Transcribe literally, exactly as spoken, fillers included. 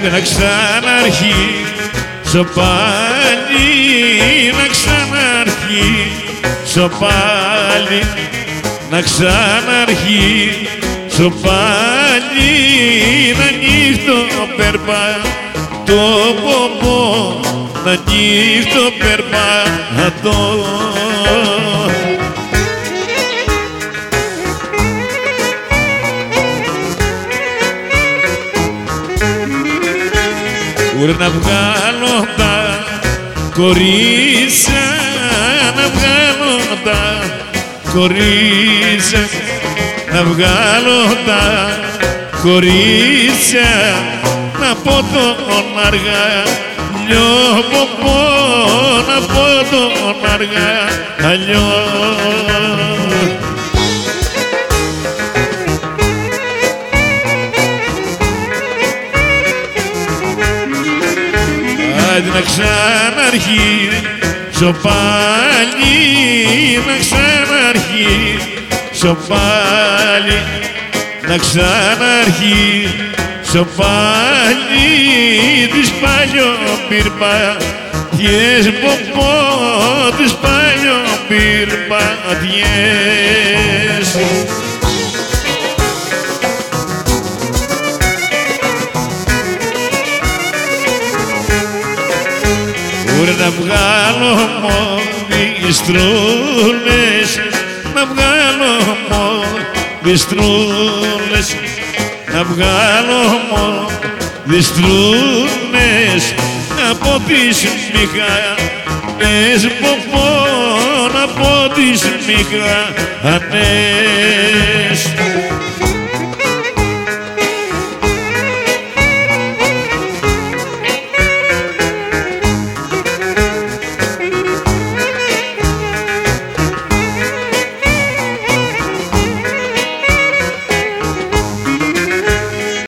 Άντε να ξαναρχίσω πάλι, να ξαναρχίσω πάλι, να ξαναρχίσω πάλι, να νύχτω περπατώ, πω, να νύχτω περπατώ. Ουρ να βγάλω τα κορίτσια, να βγάλω τα κορίτσια, να βγάλω τα κορίτσια, να πω τον αργαλιό, πω πω, να πω τον αργαλιό. Άντε να ξαναρχίσω πάλι, να ξαναρχίσω πάλι, να ξαναρχίσω πάλι τις παλιοπυρπάτιες, πω πω, τις παλιοπυρπάτιες. Να βγάλω μοβιστρούλες, να βγάλω μοβιστρούλες, να βγάλω μοβιστρούλες από τις μηχανές, πω πω, από τις μηχανές.